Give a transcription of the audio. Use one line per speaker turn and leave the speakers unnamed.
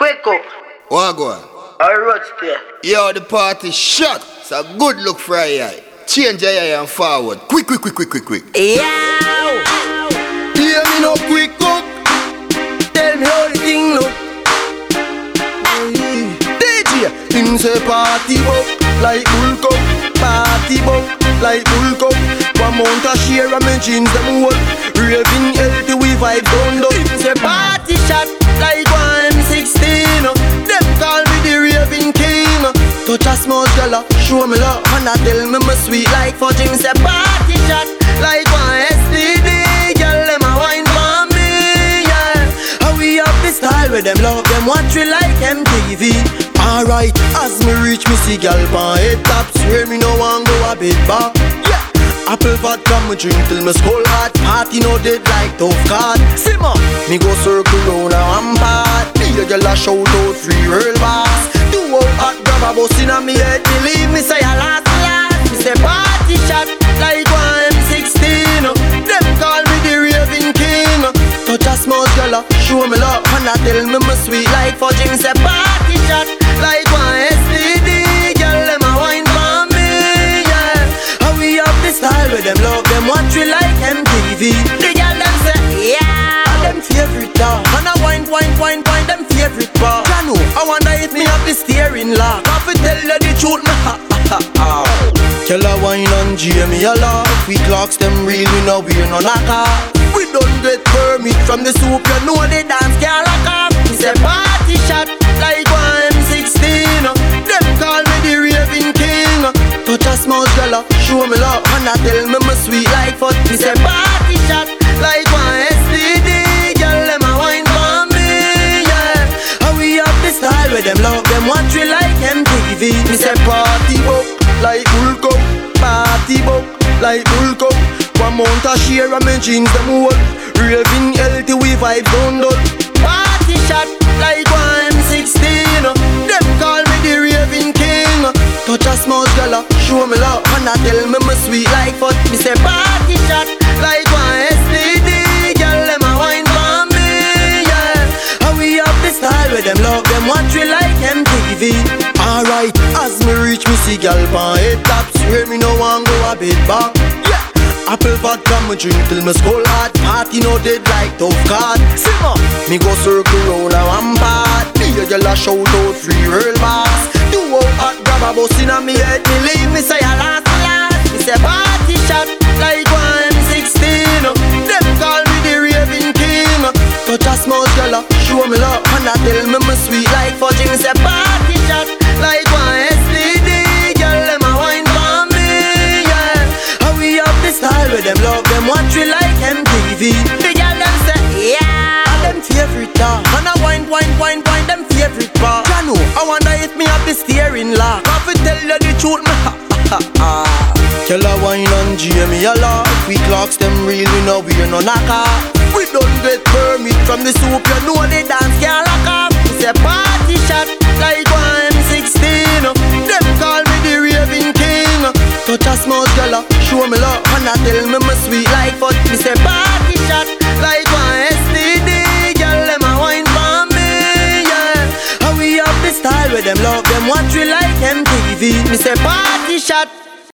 Wake up.
Wagwan.
I wrote there.
Yo, the party shot. It's a good look for a eye. Change your eye and forward. Quick.
Yo!
Hear me no quick cook. Tell me how the thing look. DJ, him say party buck like bull cup. Party buck like bull cup. One month a share of my jeans them whole. Raving healthy we vibe down low. Him say party shot like 116. Them call me the raving king. Touch a small girl, show me love, and I tell me my sweet like fudge. Him say party shot like one STD. Girl, them a wine for me, yeah. How we have the style where them love them watch we like MTV. Alright, as me reach me see girl pan head top. Swear me no one go a bit back, yeah. Apple vodka me drink till me skull hot. Party no dead like tough card. Simmer, me go circle round a rampart. Me a girl a shout out free real boss. Do out hot grab a bus inna me head. Believe me say a last. Me say party shot like 116. Them call me the raving king. Touch a small girl, show me love, and I tell me my sweet like fudge. Me say party shot like one STD. Girl them a wine for me, yeah. How we have the style where them love them watch we like MTV. The girl them say yeah, them favorite dog. And I wine them favorite bar. I know, I wonder if me have the steering lock. I fi tell you the truth, me ha. Tell her wine and Jamie a laugh. We clocks them real, we know we're no knocker. We don't get permit from the soup, you know the dance can't lock up. We say party shot like 116. Them call me the raving king. Touch a small girl, show me love, and I tell me my sweet like foot. We say party shot like one STD. Girl, them a wine for me, yeah. How we have the style where them love them watch we like MTV. We say party buck like bull cup. Party buck like bull cup. One month a share of my jeans them whole. Raving healthy we vibe down low. Party shot like 116. Them call me the raving king. Touch a small girl, show me love, and I tell me my sweet like foot. Me say party shot like one STD. Girl them a wine for me, yeah. How we have the style where them love them watch we like MTV. Alright, as me reach me see girl pan head top. Swear me no one go a bit back, yeah. Apple vodka me drink till me skull hot. Party no dead like tough card. Simmer, me go circle round a rampart. Me a girl a shout out free real boss. Do out hot grab a bus inna me head. Believe me say a last. Me say party shot like 116. Them call me the raving king. Touch a small girl, show me love, and I tell me my sweet like fudge. Me say party shot like one STD. Girl them a wine for me, yeah. How we have the style where them love them watch we like MTV. The girl them say yeah, them favorite dog. And I wine them favorite bar. I know, I wonder if me have the steering lock. I fi tell you the truth, me ha. Tell her wine and Jamie a laugh. We clocks them real, we know we're no knocker. We don't get permit from the soup, you know the dance can't lock up. We say party shot like 116. Them call me the raving king. Touch a small girl, show me love, and I tell me my sweet like foot. Me say party shot like one STD. Girl them a wine for me, yeah. How we have the style where them love them watch we like MTV. Me say party shot